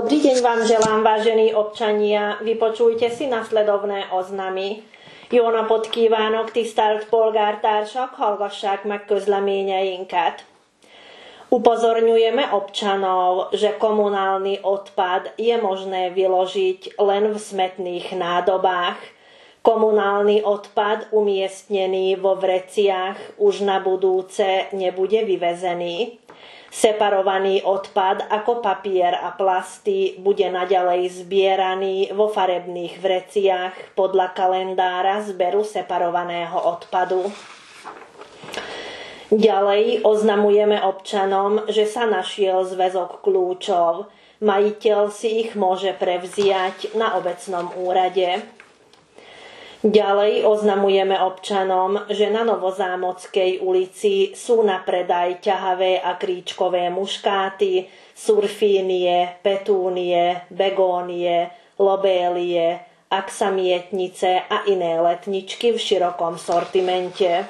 Dobrý deň vám želám, vážení občania. Vypočujte si nasledovné oznamy. Jó napot kívánok, tisztelt polgártársak, hallgassák meg közleményeinket. Upozorňujeme občanov, že komunálny odpad je možné vyložiť len v smetných nádobách. Komunálny odpad umiestnený vo vreciach už na budúce nebude vyvezený. Separovaný odpad ako papier a plasty bude naďalej zbieraný vo farebných vreciach podľa kalendára zberu separovaného odpadu. Ďalej oznamujeme občanom, že sa našiel zväzok kľúčov. Majiteľ si ich môže prevziať na obecnom úrade. Ďalej oznamujeme občanom, že na Novozámockej ulici sú na predaj ťahavé a kríčkové muškáty, surfínie, petúnie, begónie, lobélie, aksamietnice a iné letničky v širokom sortimente.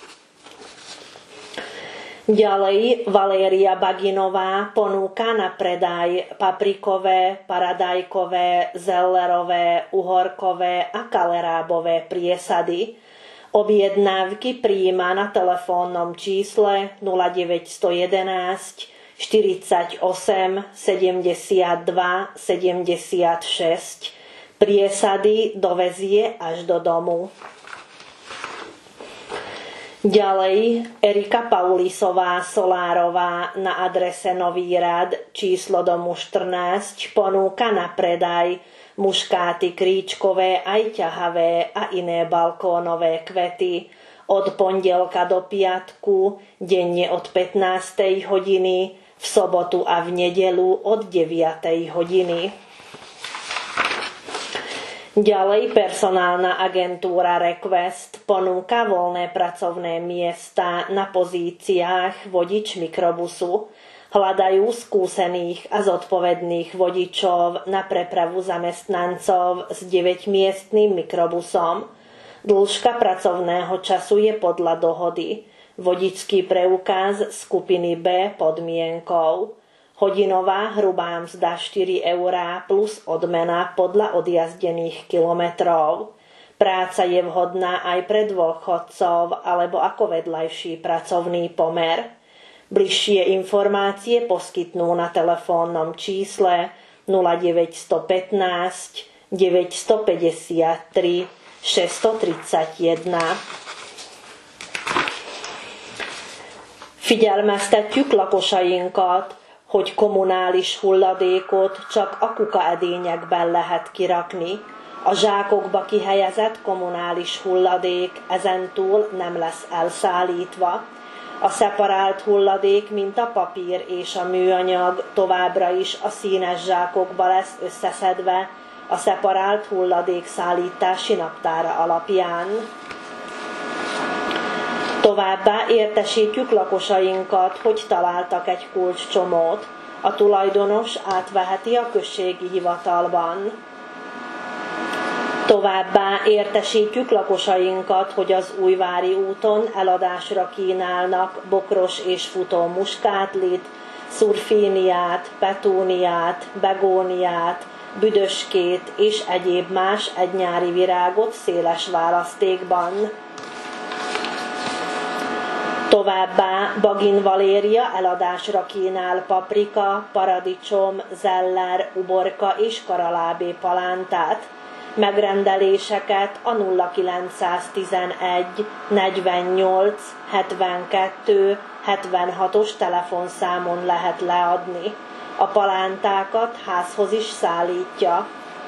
Ďalej Valéria Baginová ponúka na predaj paprikové, paradajkové, zellerové, uhorkové a kalerábové priesady. Objednávky prijíma na telefónnom čísle 0911 48 72 76. Priesady dovezie až do domu. Ďalej Erika Paulisová Solárová na adrese Nový rad, číslo domu 14, ponúka na predaj muškáty kríčkové aj ťahavé a iné balkónové kvety od pondelka do piatku, denne od 15. hodiny, v sobotu a v nedeľu od 9. hodiny. Ďalej personálna agentúra Request ponúka voľné pracovné miesta na pozíciách vodič mikrobusu. Hľadajú skúsených a zodpovedných vodičov na prepravu zamestnancov s 9-miestnym mikrobusom. Dĺžka pracovného času je podľa dohody. Vodičský preukaz skupiny B podmienkou. Hodinová hrubá mzda 4 eurá plus odmena podľa odjazdených kilometrov. Práca je vhodná aj pre dôchodcov alebo ako vedľajší pracovný pomer. Bližšie informácie poskytnú na telefónnom čísle 0915 953 631. Figyelmeztetjük lakosainkat, hogy kommunális hulladékot csak a kukaedényekben lehet kirakni. A zsákokba kihelyezett kommunális hulladék ezentúl nem lesz elszállítva. A szeparált hulladék, mint a papír és a műanyag, továbbra is a színes zsákokba lesz összeszedve a szeparált hulladék szállítási naptára alapján. Továbbá értesítjük lakosainkat, hogy találtak egy kulcscsomót. A tulajdonos átveheti a községi hivatalban. Továbbá értesítjük lakosainkat, hogy az Újvári úton eladásra kínálnak bokros és futó muskátlit, szurfíniát, petúniát, begóniát, büdöskét és egyéb más egynyári virágot széles választékban. Továbbá Bagin Valéria eladásra kínál paprika, paradicsom, zeller, uborka és karalábé palántát. Megrendeléseket a 0911 48 72 76-os telefonszámon lehet leadni. A palántákat házhoz is szállítja.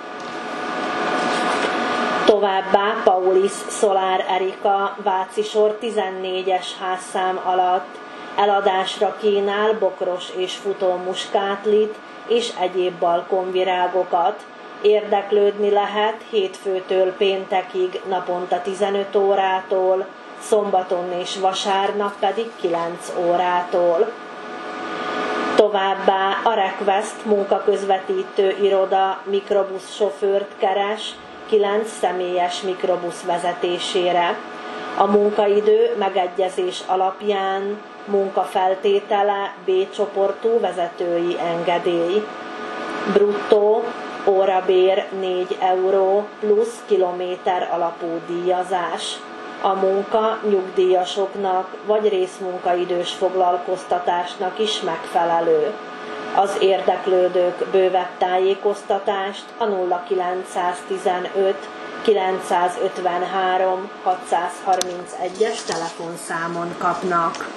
Továbbá Paulis Szolár Erika Váci sor 14-es házszám alatt eladásra kínál bokros és futó muskátlit és egyéb balkonvirágokat. Érdeklődni lehet hétfőtől péntekig naponta 15 órától, szombaton és vasárnap pedig 9 órától. Továbbá a Request munkaközvetítő iroda mikrobuszsofőrt keres 9 személyes mikrobusz vezetésére. A munkaidő megegyezés alapján munkafeltétele B csoportú vezetői engedély. Bruttó órabér 4 euró plusz kilométer alapú díjazás. A munka nyugdíjasoknak vagy részmunkaidős foglalkoztatásnak is megfelelő. Az érdeklődők bővebb tájékoztatást a 0915 953 631-es telefonszámon kapnak.